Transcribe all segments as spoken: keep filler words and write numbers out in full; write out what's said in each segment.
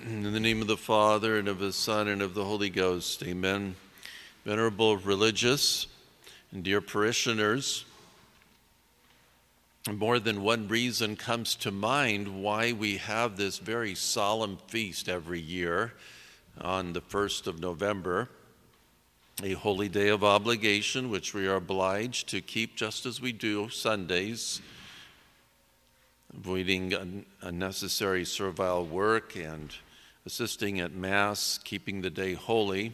In the name of the Father, and of the Son, and of the Holy Ghost, amen. Venerable religious and dear parishioners, more than one reason comes to mind why we have this very solemn feast every year on the first of November, a holy day of obligation, which we are obliged to keep just as we do Sundays, avoiding unnecessary servile work and assisting at Mass, keeping the day holy.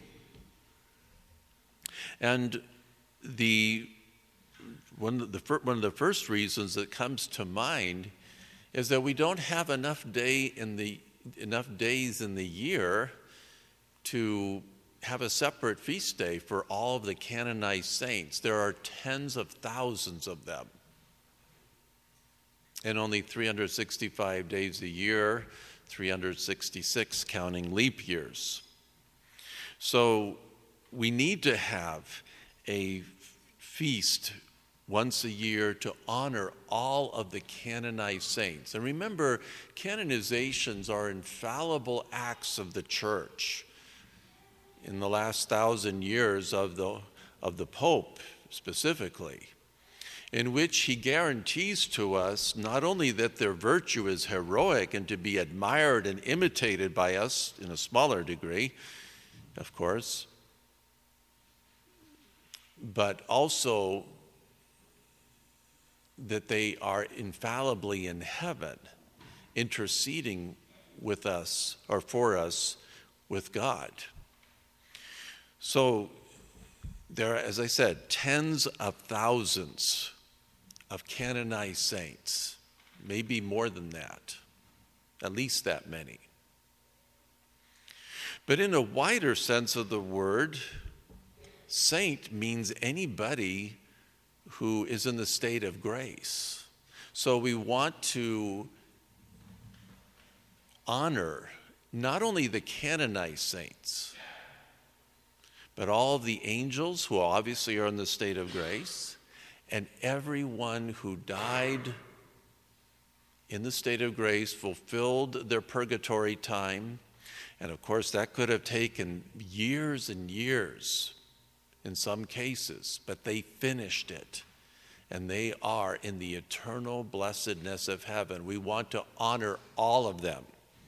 And the one of the, one of the first reasons that comes to mind is that we don't have enough day in the enough days in the year to have a separate feast day for all of the canonized saints. There are tens of thousands of them, and only three hundred sixty-five days a year, three hundred sixty-six counting leap years. So we need to have a feast once a year to honor all of the canonized saints. And remember, canonizations are infallible acts of the Church. In the last thousand years of the, of the Pope specifically, in which he guarantees to us not only that their virtue is heroic and to be admired and imitated by us in a smaller degree, of course, but also that they are infallibly in heaven, interceding with us or for us with God. So there are, as I said, tens of thousands of canonized saints, maybe more than that, at least that many. But in a wider sense of the word, saint means anybody who is in the state of grace. So we want to honor not only the canonized saints, but all of the angels who obviously are in the state of grace, and everyone who died in the state of grace, fulfilled their purgatory time. And of course, that could have taken years and years in some cases, but they finished it. And they are in the eternal blessedness of heaven. We want to honor all of them.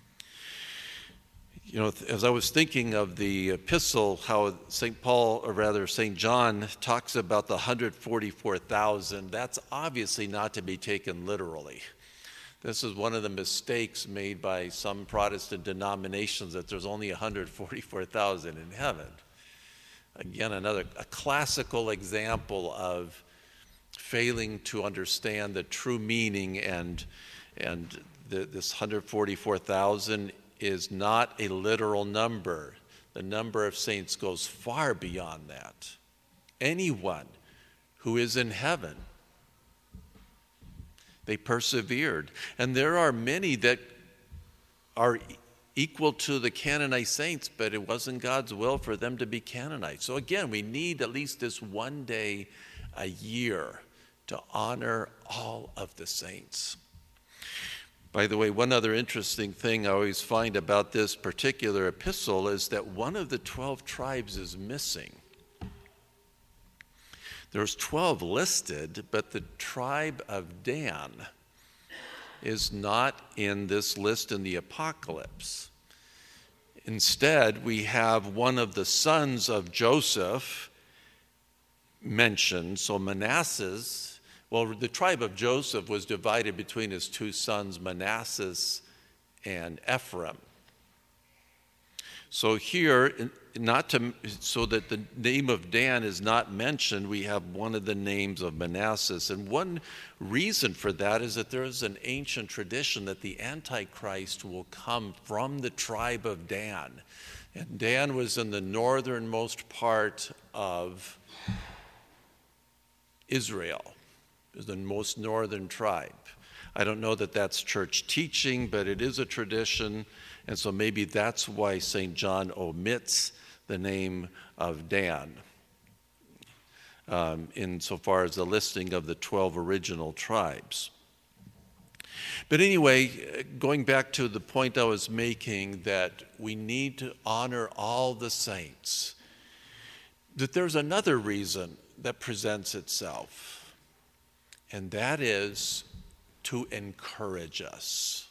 You know, as I was thinking of the epistle, how Saint Paul, or rather Saint John, talks about the one hundred forty-four thousand, that's obviously not to be taken literally. This is one of the mistakes made by some Protestant denominations, that there's only one hundred forty-four thousand in heaven. Again, another a classical example of failing to understand the true meaning, and, and the, this one hundred forty-four thousand is not a literal number. The number of saints goes far beyond that. Anyone who is in heaven, they persevered. And there are many that are equal to the canonized saints, but it wasn't God's will for them to be canonized. So again, we need at least this one day a year to honor all of the saints. By the way, one other interesting thing I always find about this particular epistle is that one of the twelve tribes is missing. There's twelve listed, but the tribe of Dan is not in this list in the Apocalypse. Instead, we have one of the sons of Joseph mentioned. So Manasseh, well, the tribe of Joseph was divided between his two sons, Manasseh and Ephraim. So here, not to, so that the name of Dan is not mentioned, we have one of the names of Manasseh. And one reason for that is that there is an ancient tradition that the Antichrist will come from the tribe of Dan. And Dan was in the northernmost part of Israel. It was the most northern tribe. I don't know that that's church teaching, but it is a tradition. And so maybe that's why Saint John omits the name of Dan um, insofar as the listing of the twelve original tribes. But anyway, going back to the point I was making, that we need to honor all the saints, that there's another reason that presents itself, and that is to encourage us.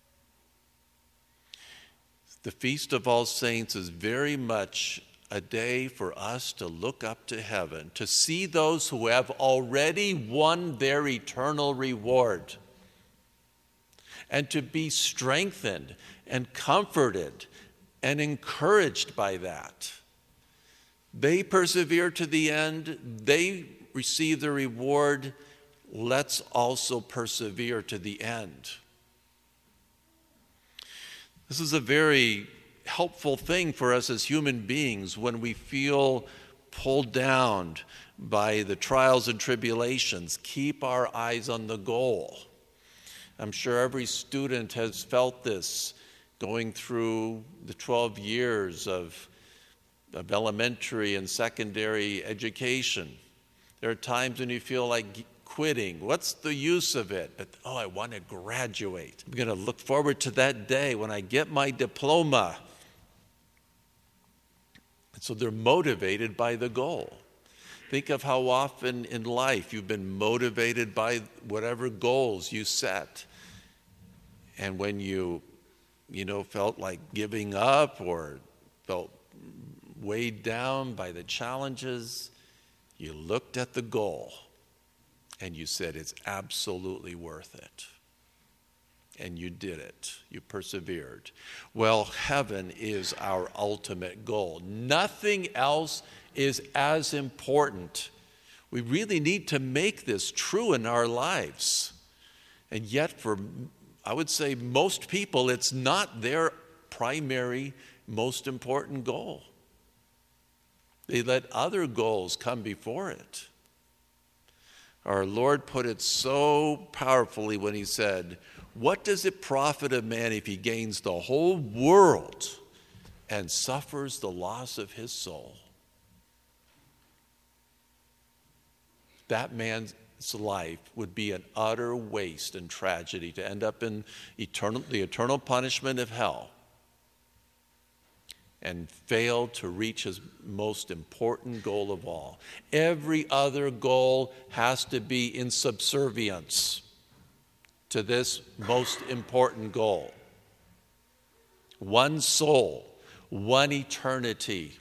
The Feast of All Saints is very much a day for us to look up to heaven, to see those who have already won their eternal reward, and to be strengthened and comforted and encouraged by that. They persevere to the end. They receive the reward. Let's also persevere to the end. This is a very helpful thing for us as human beings when we feel pulled down by the trials and tribulations. Keep our eyes on the goal. I'm sure every student has felt this going through the twelve years of, of elementary and secondary education. There are times when you feel like quitting. What's the use of it? But, oh, I want to graduate. I'm going to look forward to that day when I get my diploma. And so they're motivated by the goal. Think of how often in life you've been motivated by whatever goals you set. And when you, you know, felt like giving up or felt weighed down by the challenges, you looked at the goal and you said, it's absolutely worth it. And you did it. You persevered. Well, heaven is our ultimate goal. Nothing else is as important. We really need to make this true in our lives. And yet, for, I would say, most people, it's not their primary, most important goal. They let other goals come before it. Our Lord put it so powerfully when he said, what does it profit a man if he gains the whole world and suffers the loss of his soul? That man's life would be an utter waste and tragedy to end up in eternal, the eternal punishment of hell and fail to reach his most important goal of all. Every other goal has to be in subservience to this most important goal. One soul, one eternity.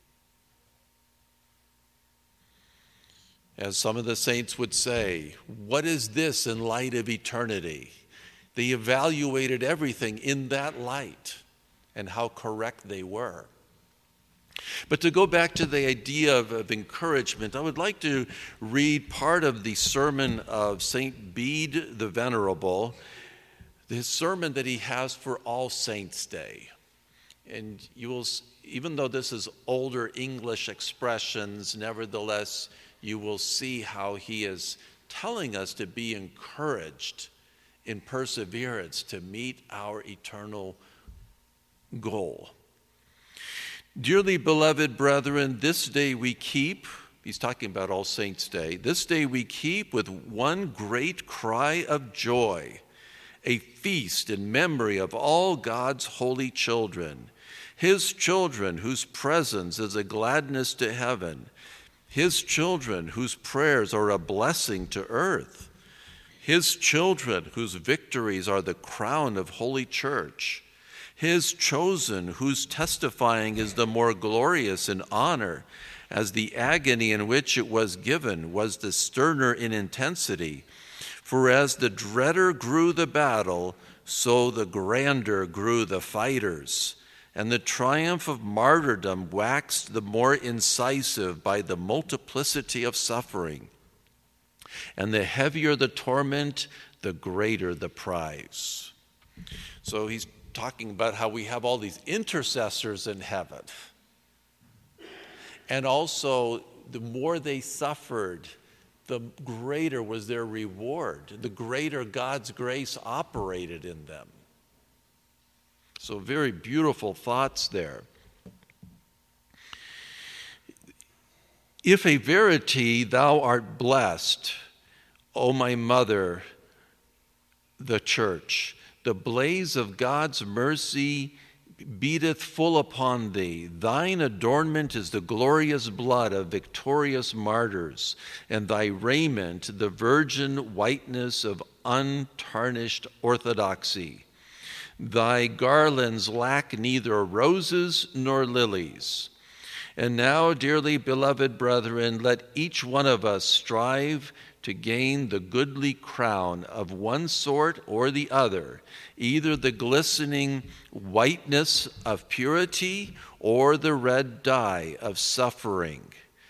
As some of the saints would say, what is this in light of eternity? They evaluated everything in that light and how correct they were. But to go back to the idea of, of encouragement, I would like to read part of the sermon of Saint Bede the Venerable, his sermon that he has for All Saints' Day. And you will, even though this is older English expressions, nevertheless, you will see how he is telling us to be encouraged in perseverance to meet our eternal goal. Dearly beloved brethren, this day we keep, he's talking about All Saints' Day, this day we keep with one great cry of joy, a feast in memory of all God's holy children, his children whose presence is a gladness to heaven, his children whose prayers are a blessing to earth, his children whose victories are the crown of Holy Church, his chosen whose testifying is the more glorious in honor, as the agony in which it was given was the sterner in intensity. For as the dreader grew the battle, so the grander grew the fighters, and the triumph of martyrdom waxed the more incisive by the multiplicity of suffering. And the heavier the torment, the greater the prize. So he's talking about how we have all these intercessors in heaven. And also, the more they suffered, the greater was their reward. The greater God's grace operated in them. So very beautiful thoughts there. If a verity thou art blessed, O my mother, the church. The blaze of God's mercy beateth full upon thee. Thine adornment is the glorious blood of victorious martyrs, and thy raiment the virgin whiteness of untarnished orthodoxy. Thy garlands lack neither roses nor lilies. And now, dearly beloved brethren, let each one of us strive to gain the goodly crown of one sort or the other, either the glistening whiteness of purity or the red dye of suffering.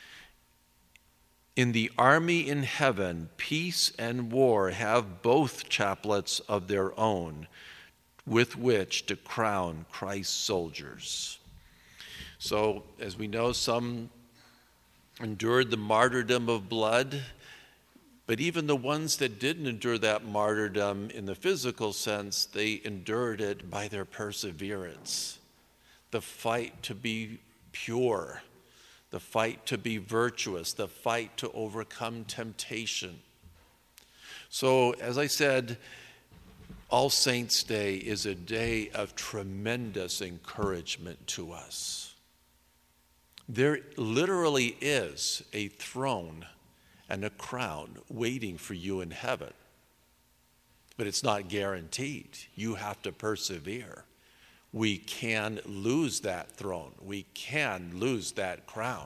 In the army in heaven, peace and war have both chaplets of their own with which to crown Christ's soldiers. So, as we know, some endured the martyrdom of blood, but even the ones that didn't endure that martyrdom in the physical sense, they endured it by their perseverance. The fight to be pure, the fight to be virtuous, the fight to overcome temptation. So, as I said, All Saints' Day is a day of tremendous encouragement to us. There literally is a throne and a crown waiting for you in heaven. But it's not guaranteed. You have to persevere. We can lose that throne. We can lose that crown.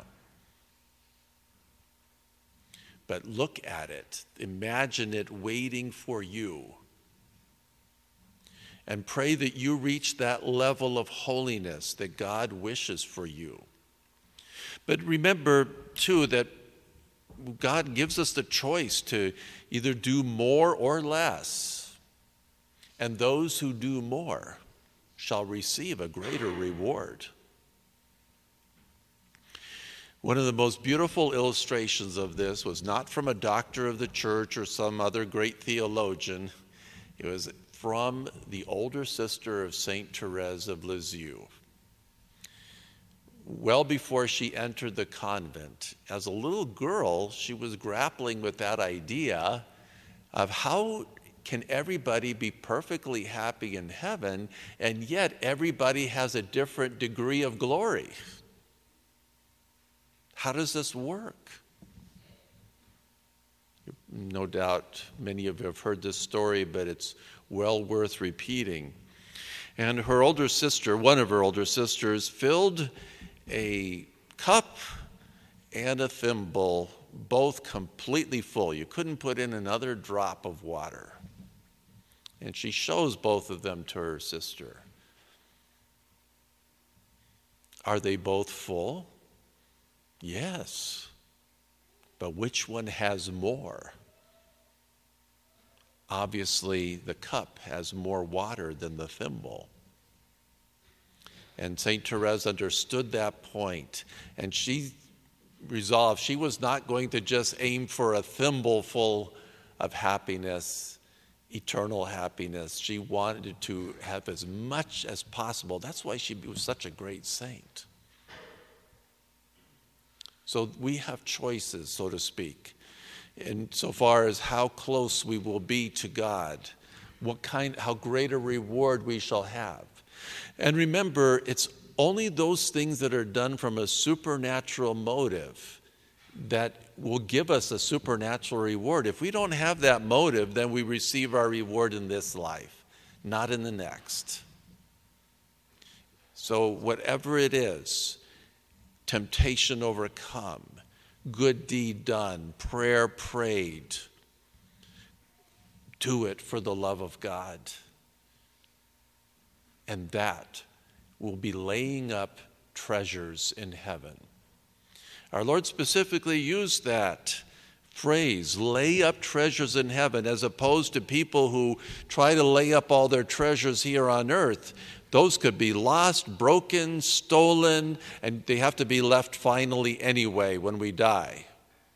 But look at it. Imagine it waiting for you. And pray that you reach that level of holiness that God wishes for you. But remember, too, that God gives us the choice to either do more or less. And those who do more shall receive a greater reward. One of the most beautiful illustrations of this was not from a doctor of the church or some other great theologian. It was from the older sister of Saint Therese of Lisieux. Well before she entered the convent, as a little girl, she was grappling with that idea of how can everybody be perfectly happy in heaven, and yet everybody has a different degree of glory. How does this work? No doubt many of you have heard this story, but it's well worth repeating. And her older sister, one of her older sisters, filled a cup and a thimble, both completely full. You couldn't put in another drop of water. And she shows both of them to her sister. Are they both full? Yes. But which one has more? Obviously, the cup has more water than the thimble. And Saint Therese understood that point, and she resolved she was not going to just aim for a thimbleful of happiness, eternal happiness. She wanted to have as much as possible. That's why she was such a great saint. So we have choices, so to speak, insofar as how close we will be to God, what kind, how great a reward we shall have. And remember, it's only those things that are done from a supernatural motive that will give us a supernatural reward. If we don't have that motive, then we receive our reward in this life, not in the next. So whatever it is, temptation overcome, good deed done, prayer prayed, do it for the love of God. And that will be laying up treasures in heaven. Our Lord specifically used that phrase, lay up treasures in heaven, as opposed to people who try to lay up all their treasures here on earth. Those could be lost, broken, stolen, and they have to be left finally anyway when we die.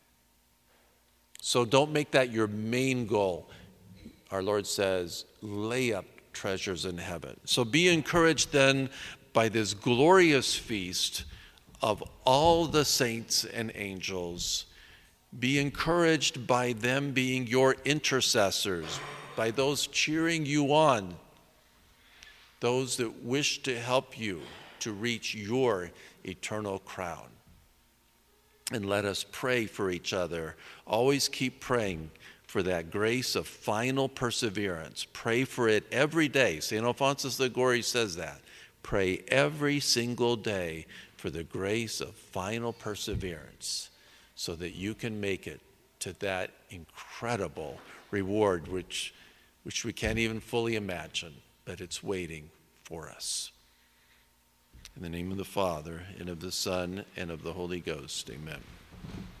So don't make that your main goal. Our Lord says, lay up treasures in heaven. So be encouraged then by this glorious feast of all the saints and angels. Be encouraged by them being your intercessors, by those cheering you on, those that wish to help you to reach your eternal crown. And let us pray for each other. Always keep praying for that grace of final perseverance. Pray for it every day. Saint Alphonsus Liguori says that. Pray every single day for the grace of final perseverance so that you can make it to that incredible reward which, which we can't even fully imagine, but it's waiting for us. In the name of the Father, and of the Son, and of the Holy Ghost, amen.